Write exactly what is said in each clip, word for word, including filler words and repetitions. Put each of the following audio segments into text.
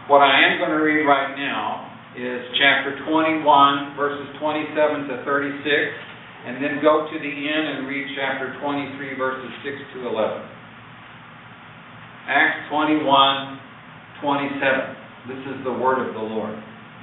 What I am going to read right now is chapter twenty-one, verses twenty-seven to thirty-six, and then go to the end and read chapter twenty-three, verses six to eleven. Acts twenty-one, twenty-seven. This is the word of the Lord.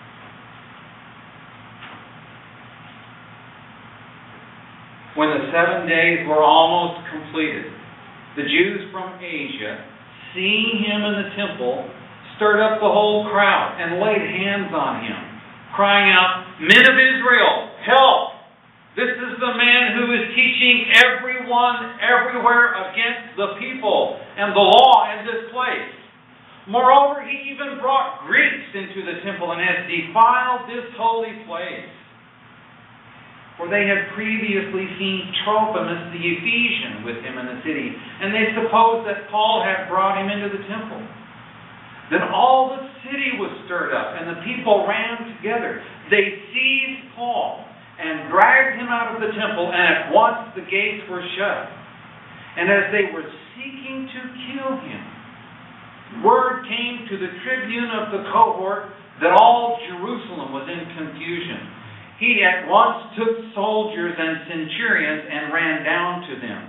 When the seven days were almost completed, the Jews from Asia, seeing him in the temple, stirred up the whole crowd and laid hands on him, crying out, "Men of Israel, help! This is the man who is teaching everyone everywhere against the people and the law in this place. Moreover, he even brought Greeks into the temple and has defiled this holy place." For they had previously seen Trophimus the Ephesian with him in the city, and they supposed that Paul had brought him into the temple. Then all the city was stirred up, and the people ran together. They seized Paul and dragged him out of the temple, and at once the gates were shut. And as they were seeking to kill him, word came to the tribune of the cohort that all Jerusalem was in confusion. He at once took soldiers and centurions and ran down to them.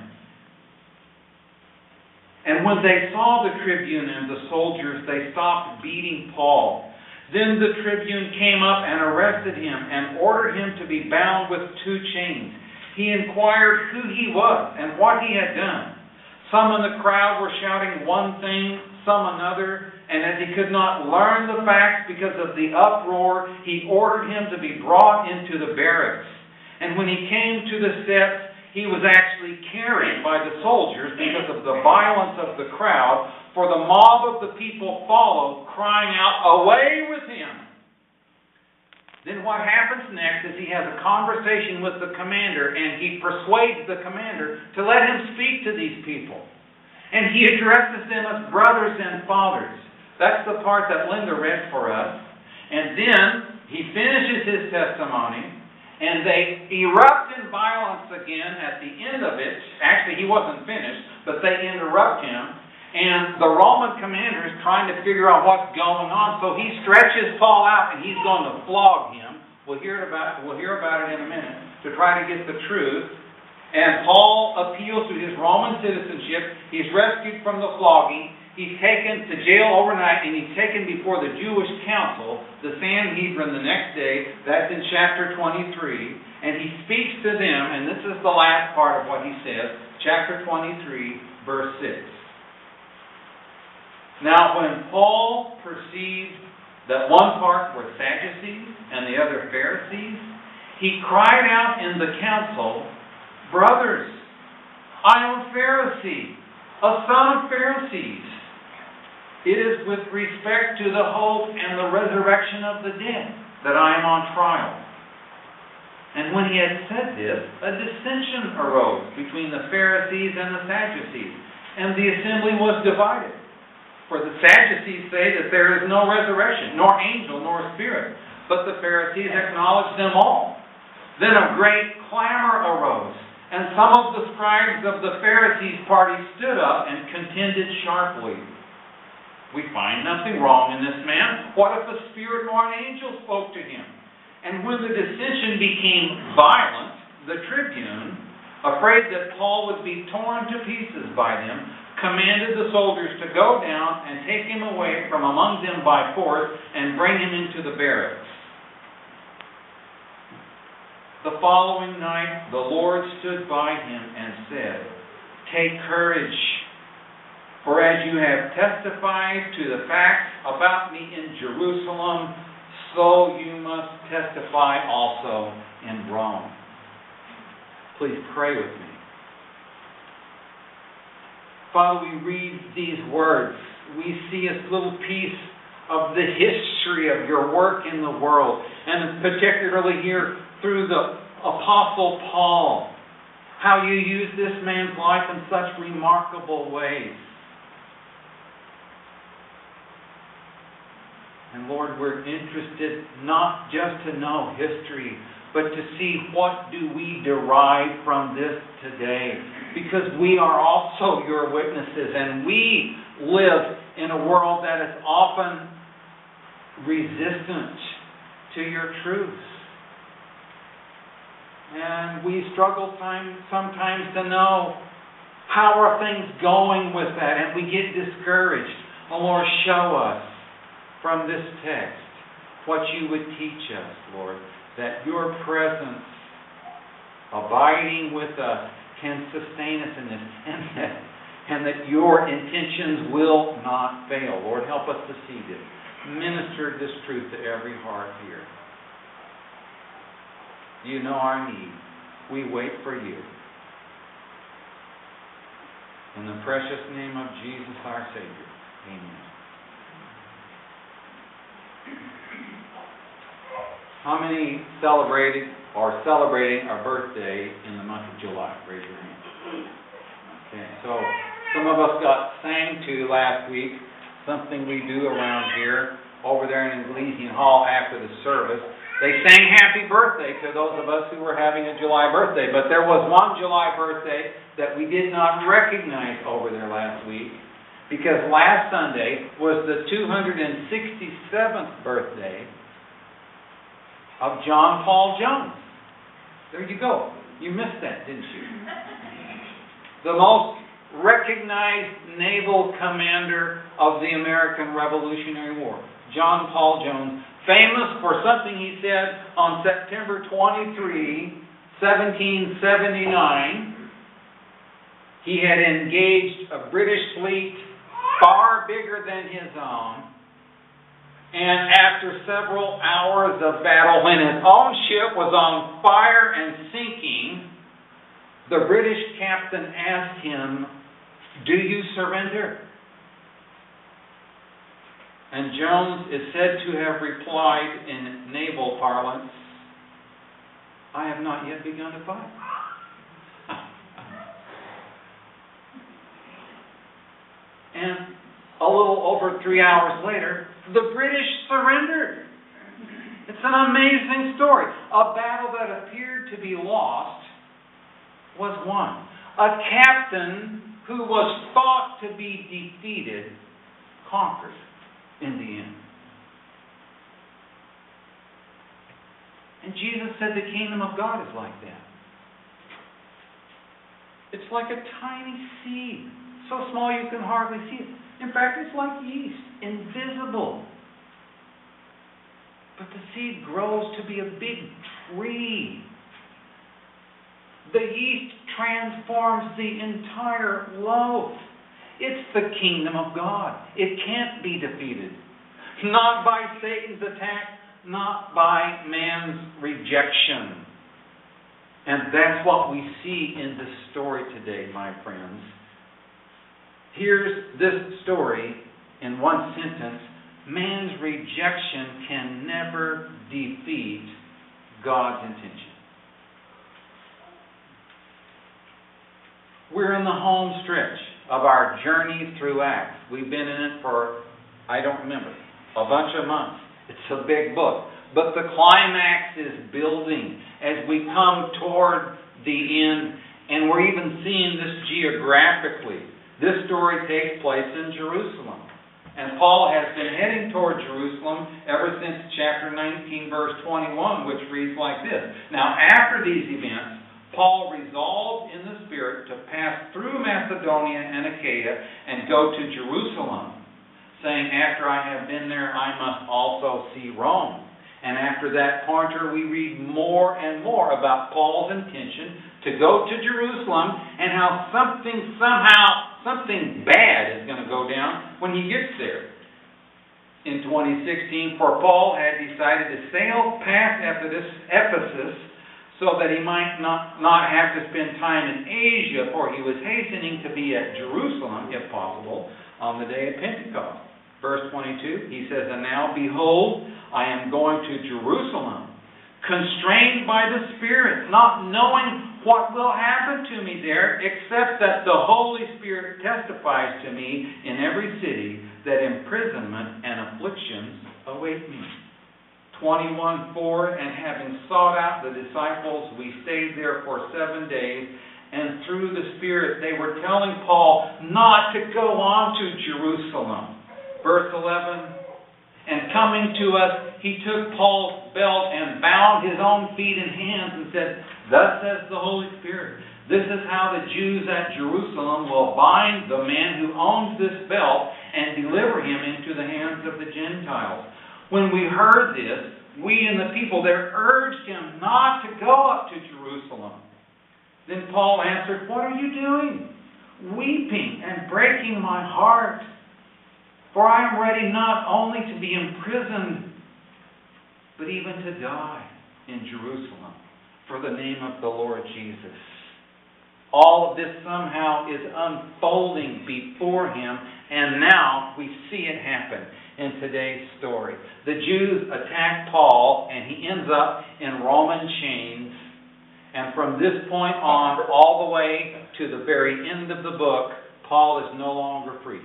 And when they saw the tribune and the soldiers, they stopped beating Paul. Then the tribune came up and arrested him and ordered him to be bound with two chains. He inquired who he was and what he had done. Some in the crowd were shouting one thing, some another, and as he could not learn the facts because of the uproar, he ordered him to be brought into the barracks. And when he came to the steps, he was actually carried by the soldiers because of the violence of the crowd, for the mob of the people followed, crying out, "Away with him!" Then what happens next is he has a conversation with the commander, and he persuades the commander to let him speak to these people. And he addresses them as brothers and fathers. That's the part that Linda read for us. And then he finishes his testimony, and they erupt in violence again at the end of it. Actually, he wasn't finished, but they interrupt him. And the Roman commander is trying to figure out what's going on, so he stretches Paul out, and he's going to flog him. We'll hear about, we'll hear about it in a minute, to try to get the truth. And Paul appeals to his Roman citizenship. He's rescued from the flogging. He's taken to jail overnight, and he's taken before the Jewish council, the Sanhedrin, the next day. That's in chapter twenty-three. And he speaks to them, and this is the last part of what he says, chapter twenty-three, verse six. Now when Paul perceived that one part were Sadducees and the other Pharisees, he cried out in the council, "Brothers, I am a Pharisee, a son of Pharisees. It is with respect to the hope and the resurrection of the dead that I am on trial." And when he had said this, a dissension arose between the Pharisees and the Sadducees, and the assembly was divided. For the Sadducees say that there is no resurrection, nor angel, nor spirit, but the Pharisees acknowledge them all. Then a great clamor arose, and some of the scribes of the Pharisees' party stood up and contended sharply. "We find nothing wrong in this man. What if a spirit or an angel spoke to him?" And when the dissension became violent, the tribune, afraid that Paul would be torn to pieces by them, commanded the soldiers to go down and take him away from among them by force and bring him into the barracks. The following night, the Lord stood by him and said, "Take courage, for as you have testified to the facts about me in Jerusalem, so you must testify also in Rome." Please pray with me. Father, we read these words. We see a little piece of the history of your work in the world, and particularly here through the Apostle Paul, how you use this man's life in such remarkable ways. And Lord, we're interested not just to know history, but to see what do we derive from this today. Because we are also your witnesses, and we live in a world that is often resistant to your truths. And we struggle time, sometimes to know how are things going with that, and we get discouraged. Oh Lord, show us from this text what you would teach us, Lord, that your presence abiding with us can sustain us in this, and that, and that your intentions will not fail. Lord, help us to see this. Minister this truth to every heart here. You know our need. We wait for you. In the precious name of Jesus our Savior. Amen. How many celebrated or celebrating a birthday in the month of July? Raise your hand. Okay, so some of us got sang to last week, something we do around here, over there in Elysian Hall after the service. They sang happy birthday to those of us who were having a July birthday, but there was one July birthday that we did not recognize over there last week, because last Sunday was the two hundred sixty-seventh birthday of John Paul Jones. There you go. You missed that, didn't you? The most recognized naval commander of the American Revolutionary War, John Paul Jones, famous for something he said on September twenty-third, seventeen seventy-nine. He had engaged a British fleet far bigger than his own. And after several hours of battle, when his own ship was on fire and sinking, the British captain asked him, "Do you surrender?" And Jones is said to have replied in naval parlance, "I have not yet begun to fight." And a little over three hours later, the British surrendered. It's an amazing story. A battle that appeared to be lost was won. A captain who was thought to be defeated conquered in the end. And Jesus said the kingdom of God is like that. It's like a tiny seed, so small you can hardly see it. In fact, it's like yeast, invisible. But the seed grows to be a big tree. The yeast transforms the entire loaf. It's the kingdom of God. It can't be defeated. Not by Satan's attack, not by man's rejection. And that's what we see in this story today, my friends. Here's this story in one sentence. Man's rejection can never defeat God's intention. We're in the home stretch of our journey through Acts. We've been in it for, I don't remember, a bunch of months. It's a big book. But the climax is building as we come toward the end, and we're even seeing this geographically. This story takes place in Jerusalem. And Paul has been heading toward Jerusalem ever since chapter nineteen, verse twenty-one, which reads like this. Now, after these events, Paul resolved in the Spirit to pass through Macedonia and Achaia and go to Jerusalem, saying, after I have been there, I must also see Rome. And after that pointer, we read more and more about Paul's intention to go to Jerusalem and how something, somehow, something bad is going to go down when he gets there. In twenty sixteen, for Paul had decided to sail past Ephesus so that he might not, not have to spend time in Asia, for he was hastening to be at Jerusalem, if possible, on the day of Pentecost. Verse twenty-two, he says, and now, behold, I am going to Jerusalem, constrained by the Spirit, not knowing what will happen to me there, except that the Holy Spirit testifies to me in every city that imprisonment and afflictions await me. twenty-one four, and having sought out the disciples, we stayed there for seven days, and through the Spirit they were telling Paul not to go on to Jerusalem. Verse eleven, And coming to us, he took Paul's belt and bound his own feet and hands and said, "Thus says the Holy Spirit, this is how the Jews at Jerusalem will bind the man who owns this belt and deliver him into the hands of the Gentiles." When we heard this, we and the people there urged him not to go up to Jerusalem. Then Paul answered, "What are you doing? Weeping and breaking my heart. For I am ready not only to be imprisoned, but even to die in Jerusalem for the name of the Lord Jesus." All of this somehow is unfolding before him, and now we see it happen in today's story. The Jews attack Paul, and he ends up in Roman chains. And from this point on, all the way to the very end of the book, Paul is no longer free.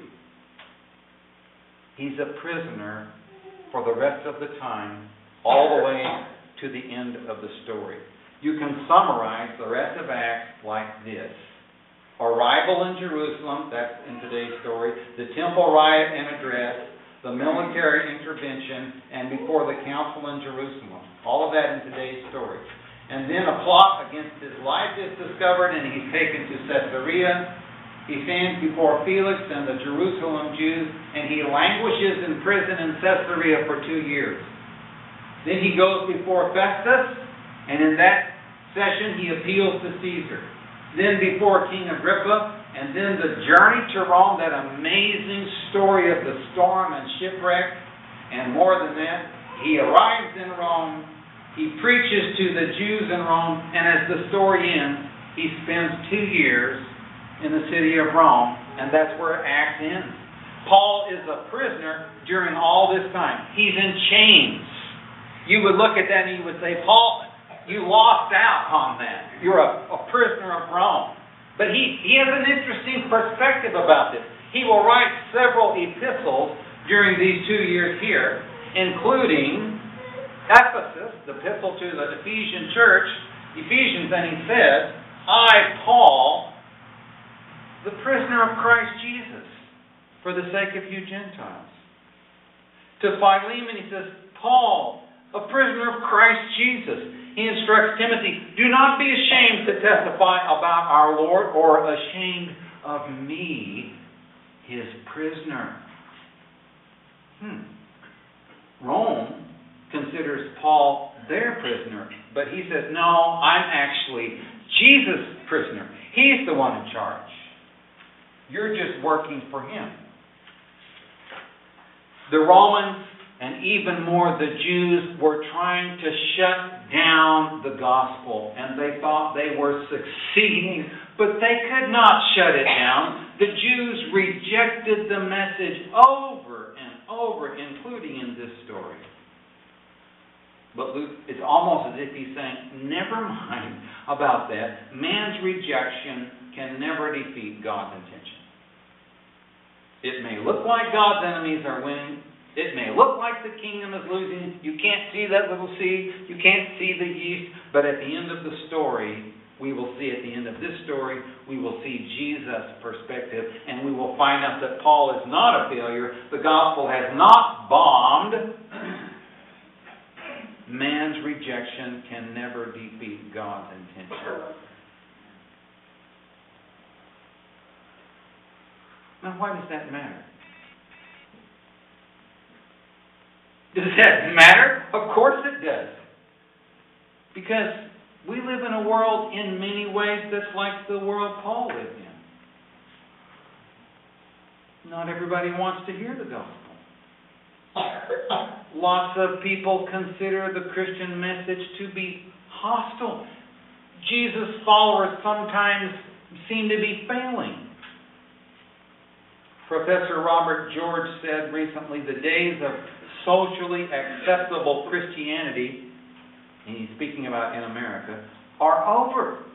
He's a prisoner for the rest of the time, all the way to the end of the story. You can summarize the rest of Acts like this. Arrival in Jerusalem, that's in today's story. The temple riot and address. The military intervention. And before the council in Jerusalem. All of that in today's story. And then a plot against his life is discovered, and he's taken to Caesarea. He stands before Felix and the Jerusalem Jews, and he languishes in prison in Caesarea for two years. Then he goes before Festus, and in that session he appeals to Caesar. Then before King Agrippa, and then the journey to Rome, that amazing story of the storm and shipwreck, and more than that, he arrives in Rome, he preaches to the Jews in Rome, and as the story ends, he spends two years in the city of Rome, and that's where Acts ends. Paul is a prisoner during all this time. He's in chains. You would look at that and you would say, "Paul, you lost out on that. You're a, a prisoner of Rome." But he, he has an interesting perspective about this. He will write several epistles during these two years here, including Ephesus, the epistle to the Ephesian church, Ephesians, and he says, "I, Paul, the prisoner of Christ Jesus, for the sake of you Gentiles." To Philemon he says, "Paul, a prisoner of Christ Jesus." He instructs Timothy, "Do not be ashamed to testify about our Lord, or ashamed of me, his prisoner." Hmm. Rome considers Paul their prisoner, but he says, "No, I'm actually Jesus' prisoner. He's the one in charge. You're just working for him." The Romans, and even more the Jews, were trying to shut down the gospel, and they thought they were succeeding, but they could not shut it down. The Jews rejected the message over and over, including in this story. But Luke, it's almost as if he's saying, never mind about that. Man's rejection can never defeat God's intention. It may look like God's enemies are winning. It may look like the kingdom is losing. You can't see that little seed. You can't see the yeast. But at the end of the story, we will see at the end of this story, we will see Jesus' perspective. And we will find out that Paul is not a failure. The gospel has not bombed. Man's rejection can never defeat God's intention. Now, why does that matter? Does that matter? Of course it does. Because we live in a world in many ways that's like the world Paul lived in. Not everybody wants to hear the gospel. Lots of people consider the Christian message to be hostile. Jesus' followers sometimes seem to be failing. Professor Robert George said recently, the days of socially acceptable Christianity, and he's speaking about in America, are over.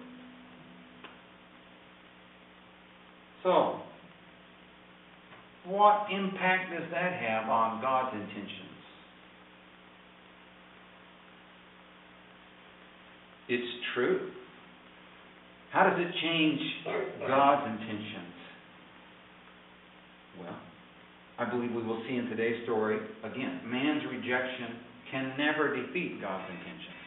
So, what impact does that have on God's intentions? It's true. How does it change God's intentions? Well, I believe we will see in today's story, again, man's rejection can never defeat God's intentions.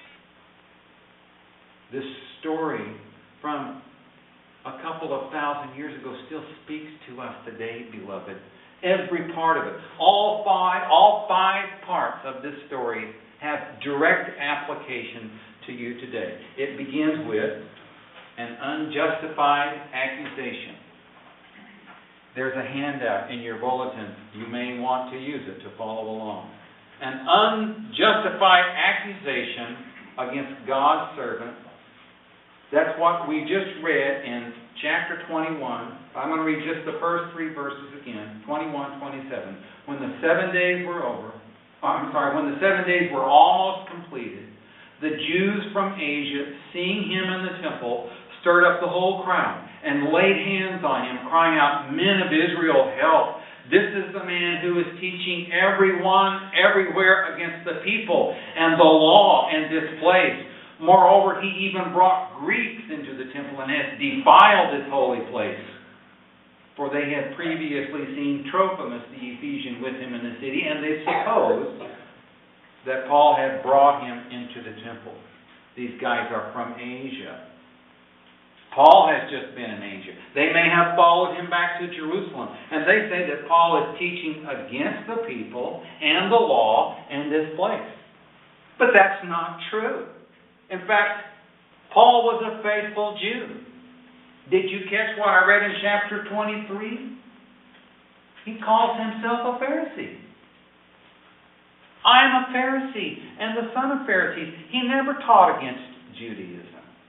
This story from a couple of thousand years ago still speaks to us today, beloved. Every part of it. All five, all five parts of this story have direct application to you today. It begins with an unjustified accusation. There's a handout in your bulletin. You may want to use it to follow along. An unjustified accusation against God's servant. That's what we just read in chapter twenty-one. I'm going to read just the first three verses again. twenty-one, twenty-seven. When the seven days were over, I'm sorry, when the seven days were almost completed, the Jews from Asia, seeing him in the temple, stirred up the whole crowd and laid hands on him, crying out, "Men of Israel, help! This is the man who is teaching everyone everywhere against the people and the law in this place. Moreover, he even brought Greeks into the temple and has defiled this holy place." For they had previously seen Trophimus the Ephesian with him in the city, and they supposed that Paul had brought him into the temple. These guys are from Asia. Paul has just been in Asia. They may have followed him back to Jerusalem. And they say that Paul is teaching against the people and the law in this place. But that's not true. In fact, Paul was a faithful Jew. Did you catch what I read in chapter twenty-three? He calls himself a Pharisee. I am a Pharisee and the son of Pharisees. He never taught against Judaism.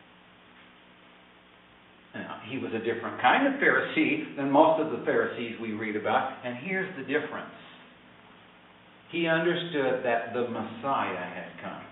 Now, he was a different kind of Pharisee than most of the Pharisees we read about. And here's the difference. He understood that the Messiah had come.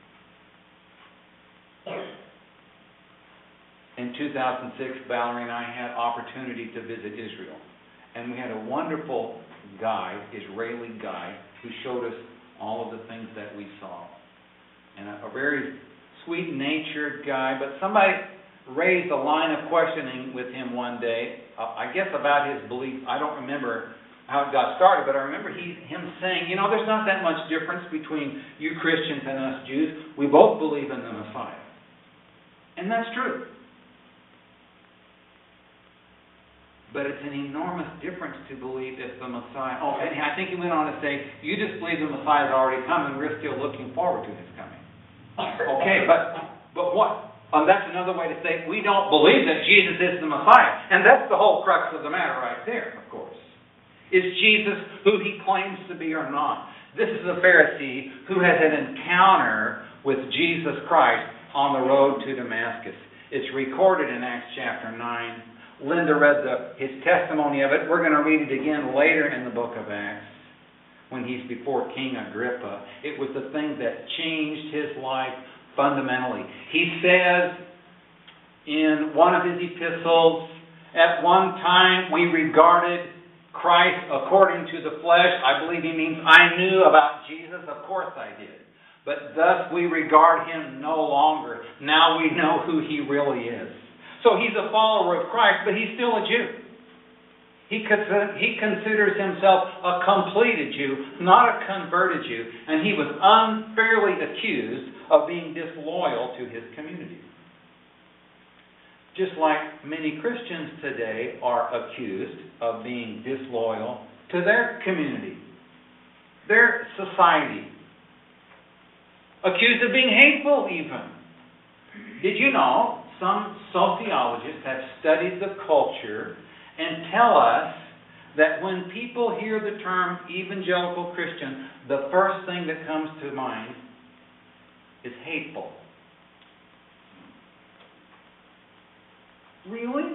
In two thousand six, Valerie and I had opportunity to visit Israel. And we had a wonderful guide, Israeli guide, who showed us all of the things that we saw. And a, a very sweet-natured guy, but somebody raised a line of questioning with him one day, uh, I guess about his belief. I don't remember how it got started, but I remember he, him saying, you know, there's not that much difference between you Christians and us Jews. We both believe in the Messiah. And that's true. But it's an enormous difference to believe if the Messiah... Oh, and I think he went on to say, you just believe the Messiah has already come and we're still looking forward to his coming. Okay, but but what? Um, that's another way to say we don't believe that Jesus is the Messiah. And that's the whole crux of the matter right there, of course. Is Jesus who he claims to be or not? This is a Pharisee who has an encounter with Jesus Christ on the road to Damascus. It's recorded in Acts chapter nine. Linda read the, his testimony of it. We're going to read it again later in the book of Acts when he's before King Agrippa. It was the thing that changed his life fundamentally. He says in one of his epistles, at one time we regarded Christ according to the flesh. I believe he means I knew about Jesus. Of course I did. But thus we regard him no longer. Now we know who he really is. So he's a follower of Christ, but he's still a Jew. He he considers himself a completed Jew, not a converted Jew. And he was unfairly accused of being disloyal to his community. Just like many Christians today are accused of being disloyal to their community, their society. Accused of being hateful even. Did you know some sociologists have studied the culture and tell us that when people hear the term evangelical Christian, the first thing that comes to mind is hateful. Really?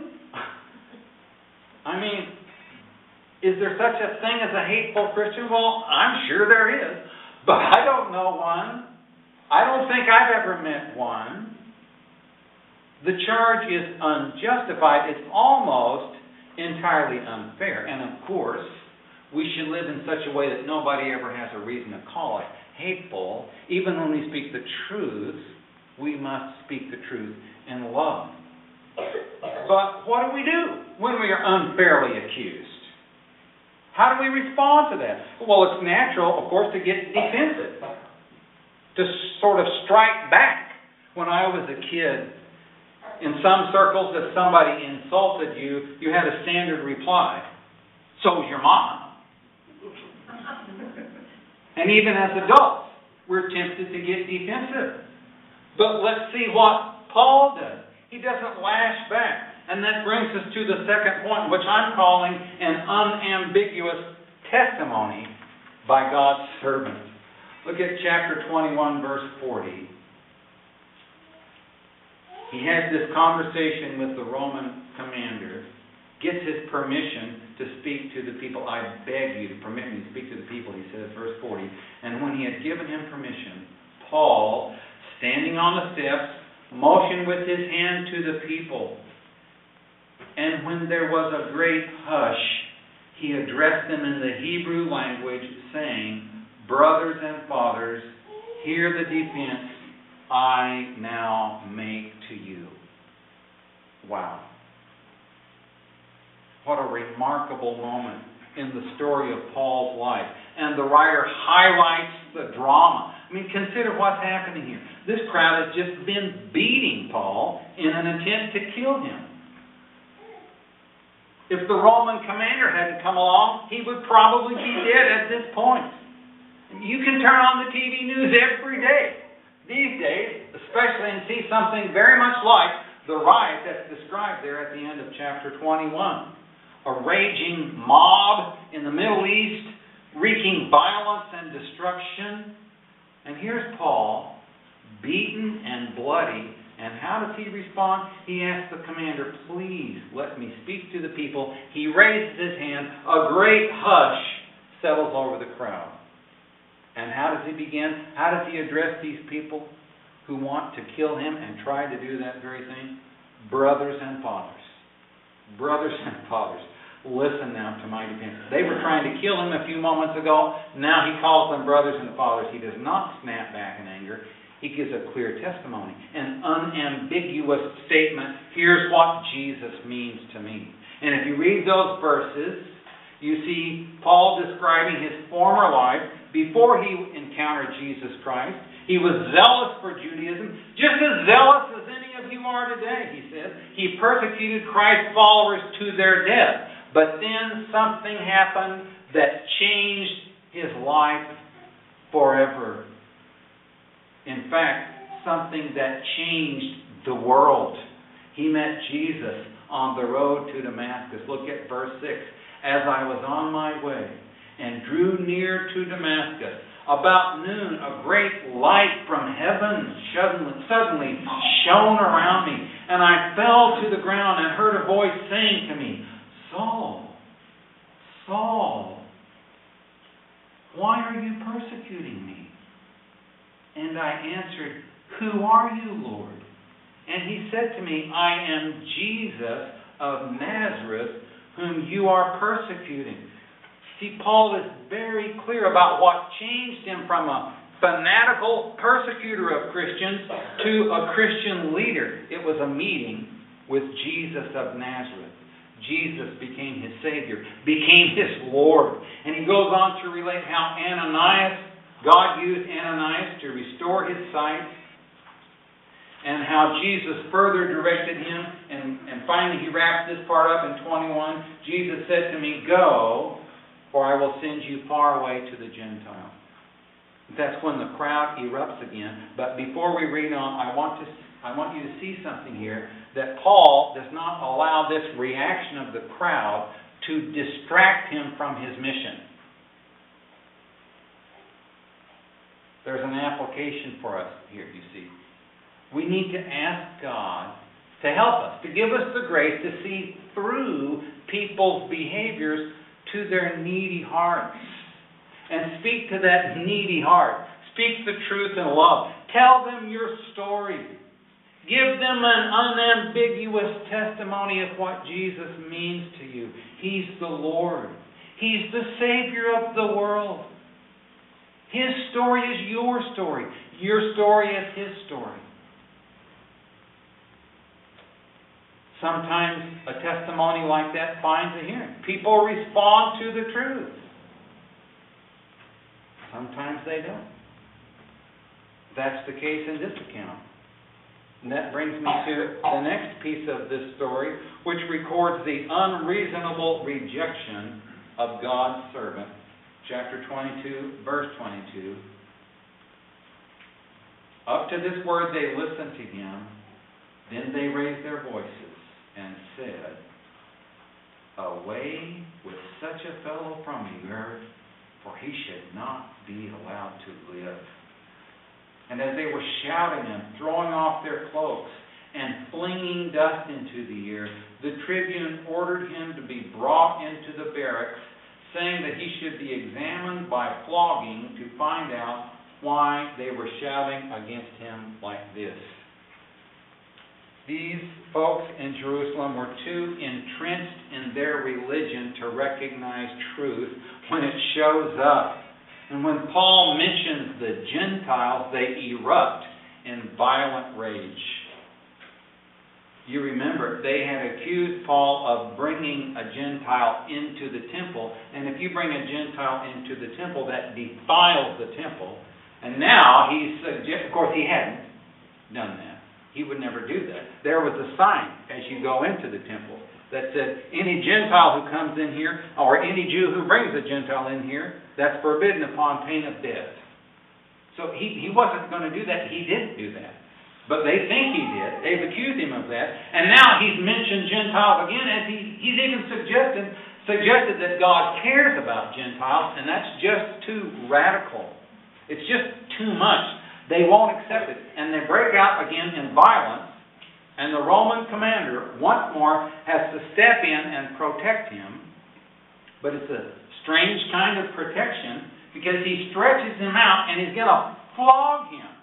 I mean, is there such a thing as a hateful Christian? Well, I'm sure there is, but I don't know one. I don't think I've ever met one. The charge is unjustified. It's almost entirely unfair. And of course, we should live in such a way that nobody ever has a reason to call it hateful. Even when we speak the truth, we must speak the truth in love. But what do we do when we are unfairly accused? How do we respond to that? Well, it's natural, of course, to get defensive, to sort of strike back. When I was a kid, in some circles, if somebody insulted you, you had a standard reply. So's your mama. And even as adults, we're tempted to get defensive. But let's see what Paul does. He doesn't lash back. And that brings us to the second point, which I'm calling an unambiguous testimony by God's servant. Look at chapter twenty-one, verse forty. He has this conversation with the Roman commander, gets his permission to speak to the people. I beg you to permit me to speak to the people, he says, verse forty. And when he had given him permission, Paul, standing on the steps, motioned with his hand to the people. And when there was a great hush, he addressed them in the Hebrew language, saying, Brothers and fathers, hear the defense I now make to you. Wow. What a remarkable moment in the story of Paul's life. And the writer highlights the drama. I mean, consider what's happening here. This crowd has just been beating Paul in an attempt to kill him. If the Roman commander hadn't come along, he would probably be dead at this point. You can turn on the T V news every day these days, especially, and see something very much like the riot that's described there at the end of chapter twenty-one. A raging mob in the Middle East, wreaking violence and destruction. And here's Paul, beaten and bloody. And how does he respond? He asks the commander, please let me speak to the people. He raises his hand. A great hush settles over the crowd. And how does he begin? How does he address these people who want to kill him and try to do that very thing? Brothers and fathers. Brothers and fathers. Listen now to my defense. They were trying to kill him a few moments ago. Now he calls them brothers and fathers. He does not snap back in anger. He gives a clear testimony, an unambiguous statement. Here's what Jesus means to me. And if you read those verses, you see Paul describing his former life before he encountered Jesus Christ. He was zealous for Judaism, just as zealous as any of you are today, he says. He persecuted Christ's followers to their death. But then something happened that changed his life forever. In fact, something that changed the world. He met Jesus on the road to Damascus. Look at verse six. As I was on my way and drew near to Damascus, about noon a great light from heaven suddenly, suddenly shone around me, and I fell to the ground and heard a voice saying to me, Saul, Saul, why are you persecuting me? And I answered, Who are you, Lord? And he said to me, I am Jesus of Nazareth, whom you are persecuting. See, Paul is very clear about what changed him from a fanatical persecutor of Christians to a Christian leader. It was a meeting with Jesus of Nazareth. Jesus became his Savior, became his Lord. And he goes on to relate how Ananias God used Ananias to restore his sight, and how Jesus further directed him, and, and finally he wraps this part up in twenty-one. Jesus said to me, Go, for I will send you far away to the Gentiles. That's when the crowd erupts again. But before we read on, I want to I want you to see something here, that Paul does not allow this reaction of the crowd to distract him from his mission. There's an application for us here, you see. We need to ask God to help us, to give us the grace to see through people's behaviors to their needy hearts. And speak to that needy heart. Speak the truth in love. Tell them your story. Give them an unambiguous testimony of what Jesus means to you. He's the Lord. He's the Savior of the world. His story is your story. Your story is His story. Sometimes a testimony like that finds a hearing. People respond to the truth. Sometimes they don't. That's the case in this account. And that brings me to the next piece of this story, which records the unreasonable rejection of God's servant. Chapter twenty-two, verse twenty-two. Up to this word they listened to him. Then they raised their voices and said, "Away with such a fellow from the earth, for he should not be allowed to live." And as they were shouting and throwing off their cloaks and flinging dust into the air, the tribune ordered him to be brought into the barracks, saying that he should be examined by flogging to find out why they were shouting against him like this. These folks in Jerusalem were too entrenched in their religion to recognize truth when it shows up. And when Paul mentions the Gentiles, they erupt in violent rage. You remember, they had accused Paul of bringing a Gentile into the temple. And if you bring a Gentile into the temple, that defiles the temple. And now he's suggest, of course he hadn't done that. He would never do that. There was a sign as you go into the temple that said, any Gentile who comes in here, or any Jew who brings a Gentile in here, that's forbidden upon pain of death. So he, he wasn't going to do that. He didn't do that. But they think he did. They've accused him of that. And now he's mentioned Gentiles again, as he, he's even suggested, suggested that God cares about Gentiles, and that's just too radical. It's just too much. They won't accept it. And they break out again in violence. And the Roman commander, once more, has to step in and protect him. But it's a strange kind of protection, because he stretches him out and he's going to flog him.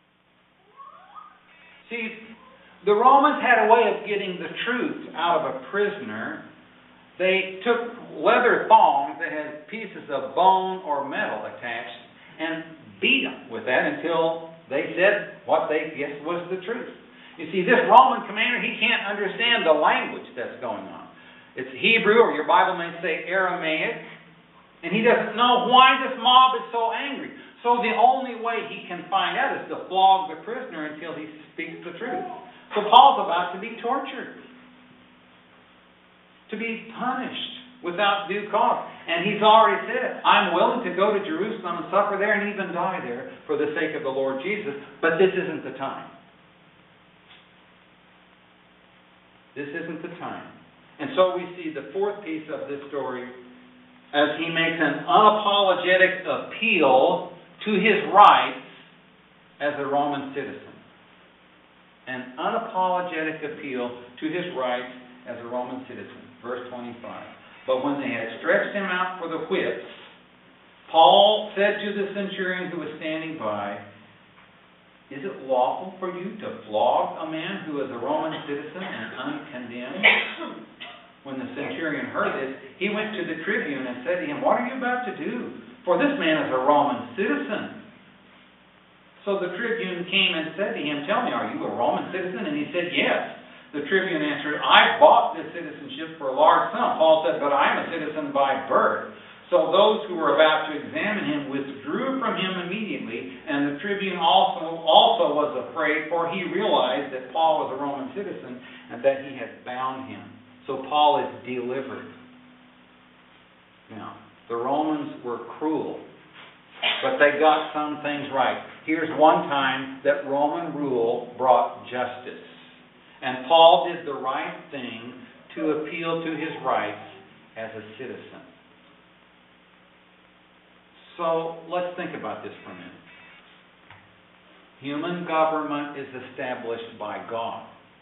See, the Romans had a way of getting the truth out of a prisoner. They took leather thongs that had pieces of bone or metal attached and beat them with that until they said what they guessed was the truth. You see, this Roman commander, he can't understand the language that's going on. It's Hebrew, or your Bible may say Aramaic, and he doesn't know why this mob is so angry. So the only way he can find out is to flog the prisoner until he speaks the truth. So Paul's about to be tortured, to be punished without due cause. And he's already said, I'm willing to go to Jerusalem and suffer there and even die there for the sake of the Lord Jesus, but this isn't the time. This isn't the time. And so we see the fourth piece of this story as he makes an unapologetic appeal to his rights as a Roman citizen. An unapologetic appeal to his rights as a Roman citizen. Verse twenty-five. But when they had stretched him out for the whips, Paul said to the centurion who was standing by, "Is it lawful for you to flog a man who is a Roman citizen and uncondemned?" When the centurion heard this, he went to the tribune and said to him, "What are you about to do? For this man is a Roman citizen." So the tribune came and said to him, "Tell me, are you a Roman citizen?" And he said, "Yes." The tribune answered, "I bought this citizenship for a large sum." Paul said, "But I am a citizen by birth." So those who were about to examine him withdrew from him immediately, and the tribune also, also was afraid, for he realized that Paul was a Roman citizen and that he had bound him. So Paul is delivered. Now, the Romans were cruel, but they got some things right. Here's one time that Roman rule brought justice. And Paul did the right thing to appeal to his rights as a citizen. So let's think about this for a minute. Human government is established by God.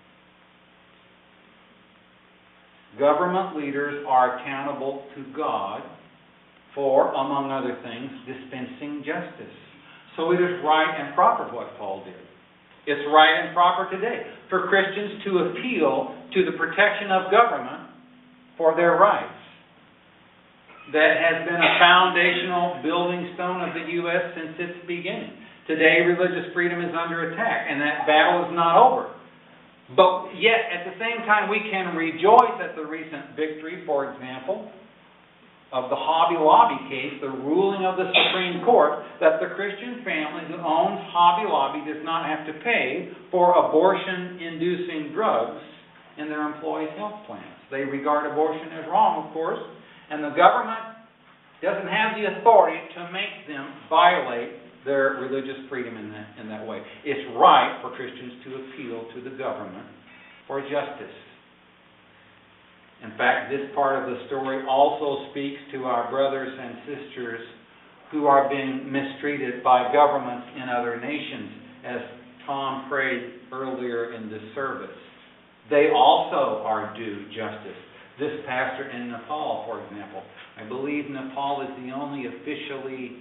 Government leaders are accountable to God for, among other things, dispensing justice. So it is right and proper what Paul did. It's right and proper today for Christians to appeal to the protection of government for their rights. That has been a foundational building stone of the U S since its beginning. Today, religious freedom is under attack, and that battle is not over. But yet, at the same time, we can rejoice at the recent victory, for example, of the Hobby Lobby case, the ruling of the Supreme Court, that the Christian family who owns Hobby Lobby does not have to pay for abortion-inducing drugs in their employees' health plans. They regard abortion as wrong, of course, and the government doesn't have the authority to make them violate their religious freedom in that, in that way. It's right for Christians to appeal to the government for justice. In fact, this part of the story also speaks to our brothers and sisters who are being mistreated by governments in other nations, as Tom prayed earlier in this service. They also are due justice. This pastor in Nepal, for example, I believe Nepal is the only officially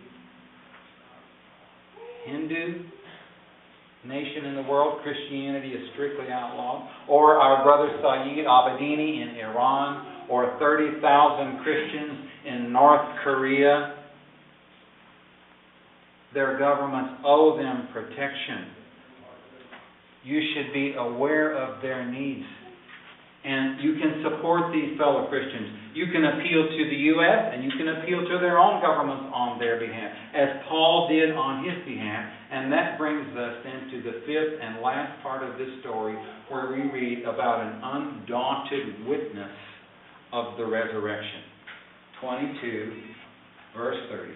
Hindu nation in the world. Christianity is strictly outlawed. Or our brother Saeed Abedini in Iran, or thirty thousand Christians in North Korea. Their governments owe them protection. You should be aware of their needs. And you can support these fellow Christians. You can appeal to the U S and you can appeal to their own governments on their behalf, as Paul did on his behalf. And that brings us into the fifth and last part of this story, where we read about an undaunted witness of the resurrection. twenty-two, verse thirty.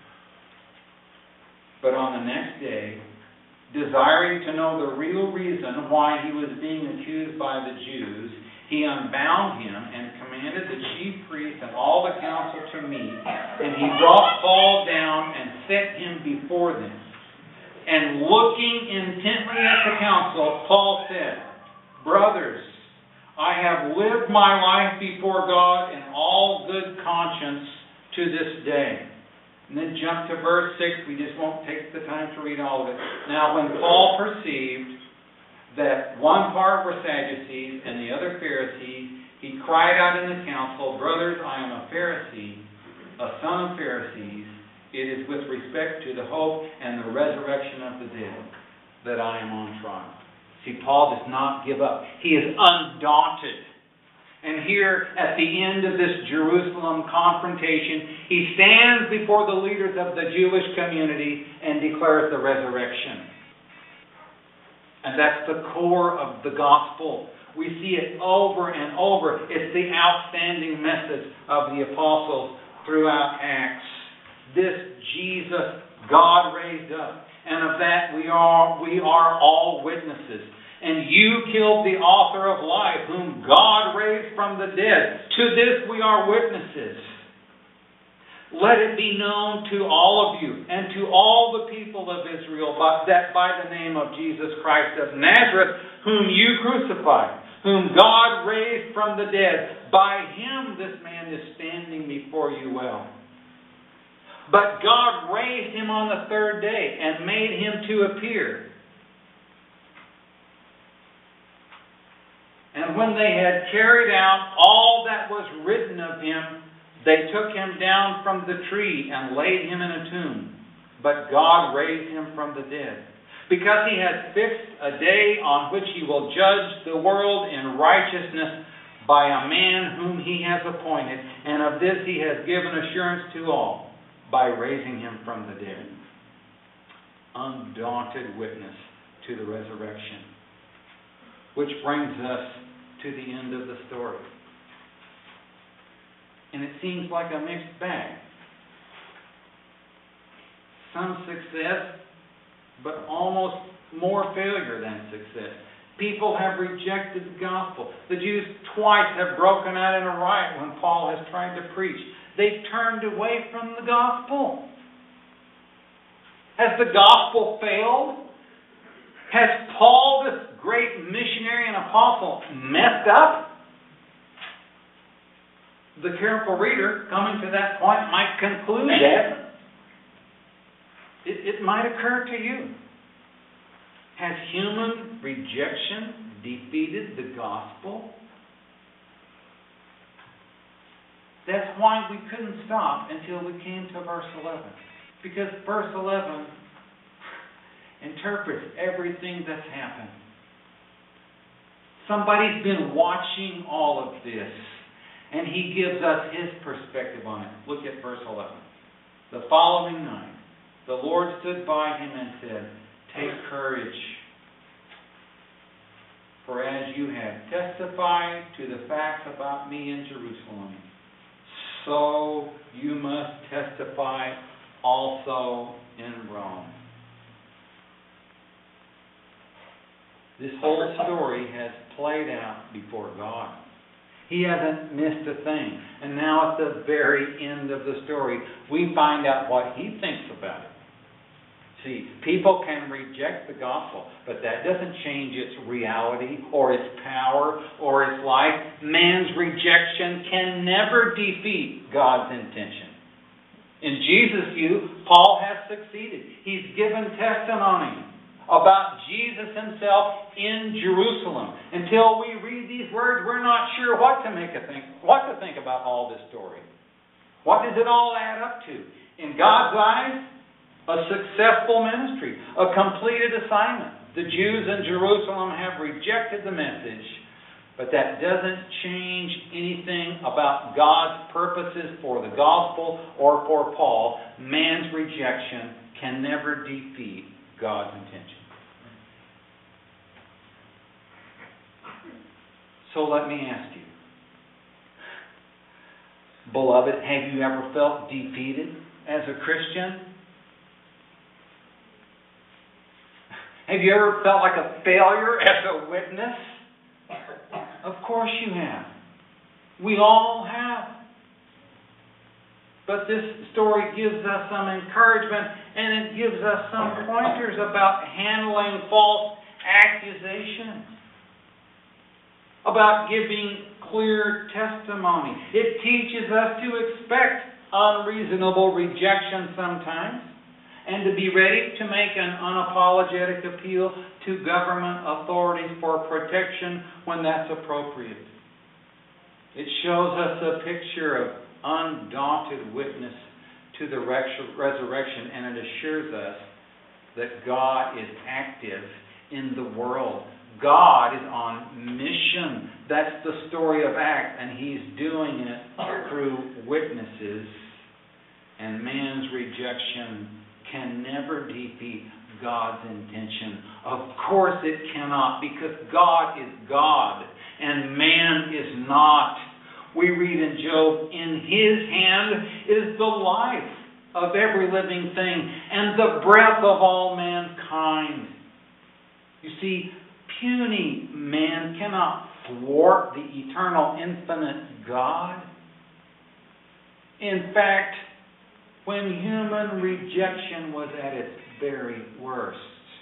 But on the next day, desiring to know the real reason why he was being accused by the Jews, he unbound him and commanded the chief priests and all the council to meet. And he brought Paul down and set him before them. And looking intently at the council, Paul said, "Brothers, I have lived my life before God in all good conscience to this day." And then jump to verse six. We just won't take the time to read all of it. "Now when Paul perceived that one part were Sadducees and the other Pharisees, he cried out in the council, 'Brothers, I am a Pharisee, a son of Pharisees. It is with respect to the hope and the resurrection of the dead that I am on trial.'" See, Paul does not give up. He is undaunted. And here, at the end of this Jerusalem confrontation, he stands before the leaders of the Jewish community and declares the resurrection. And that's the core of the gospel. We see it over and over. It's the outstanding message of the apostles throughout Acts. This Jesus God raised up. And of that we are, we are all witnesses. And you killed the author of life, whom God raised from the dead. To this we are witnesses. Let it be known to all of you and to all the people of Israel that by the name of Jesus Christ of Nazareth, whom you crucified, whom God raised from the dead, by him this man is standing before you well. But God raised him on the third day and made him to appear. And when they had carried out all that was written of him, they took him down from the tree and laid him in a tomb. But God raised him from the dead, because he has fixed a day on which he will judge the world in righteousness by a man whom he has appointed. And of this he has given assurance to all by raising him from the dead. Undaunted witness to the resurrection. Which brings us to the end of the story. And it seems like a mixed bag. Some success, but almost more failure than success. People have rejected the gospel. The Jews twice have broken out in a riot when Paul has tried to preach. They've turned away from the gospel. Has the gospel failed? Has Paul, this great missionary and apostle, messed up? The careful reader, coming to that point, might conclude that it, it might occur to you. Has human rejection defeated the gospel? That's why we couldn't stop until we came to verse eleven. Because verse eleven interprets everything that's happened. Somebody's been watching all of this, and he gives us his perspective on it. Look at verse eleven. The following night, the Lord stood by him and said, "Take courage, for as you have testified to the facts about me in Jerusalem, so you must testify also in Rome." This whole story has played out before God. He hasn't missed a thing. And now at the very end of the story, we find out what he thinks about it. See, people can reject the gospel, but that doesn't change its reality or its power or its life. Man's rejection can never defeat God's intention. In Jesus' view, Paul has succeeded. He's given testimony about Jesus himself in Jerusalem. Until we read these words, we're not sure what to make a think, what to think about all this story. What does it all add up to? In God's eyes, a successful ministry, a completed assignment. The Jews in Jerusalem have rejected the message, but that doesn't change anything about God's purposes for the gospel or for Paul. Man's rejection can never defeat God's intention. So let me ask you, beloved, have you ever felt defeated as a Christian? Have you ever felt like a failure as a witness? Of course you have. We all have. But this story gives us some encouragement, and it gives us some pointers about handling false accusations, about giving clear testimony. It teaches us to expect unreasonable rejection sometimes, and to be ready to make an unapologetic appeal to government authorities for protection when that's appropriate. It shows us a picture of undaunted witness to the resurrection, and it assures us that God is active in the world. God is on mission. That's the story of Acts, and He's doing it through witnesses. And man's rejection can never defeat God's intention. Of course it cannot, because God is God and man is not. We read in Job, in His hand is the life of every living thing and the breath of all mankind. You see, puny man cannot thwart the eternal, infinite God. In fact, when human rejection was at its very worst,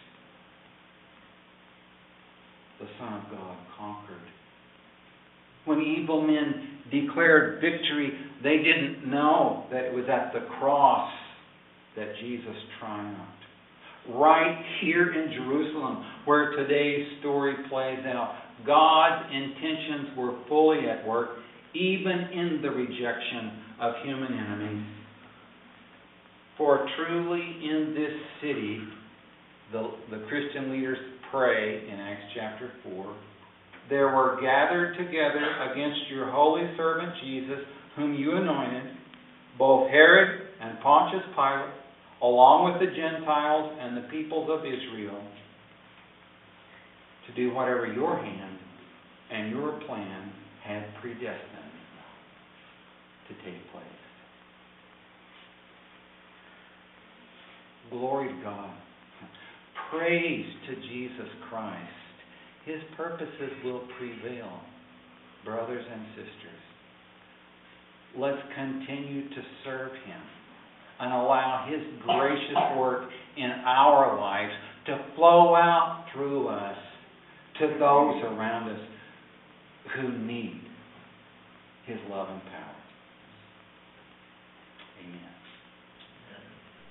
the Son of God conquered. When evil men declared victory, they didn't know that it was at the cross that Jesus triumphed. Right here in Jerusalem, where today's story plays out, God's intentions were fully at work, even in the rejection of human enemies. For truly in this city, the, the Christian leaders pray in Acts chapter four, there were gathered together against your holy servant Jesus, whom you anointed, both Herod and Pontius Pilate, along with the Gentiles and the peoples of Israel, to do whatever your hand and your plan had predestined to take place. Glory to God. Praise to Jesus Christ. His purposes will prevail, brothers and sisters. Let's continue to serve Him and allow His gracious work in our lives to flow out through us to those around us who need His love and power.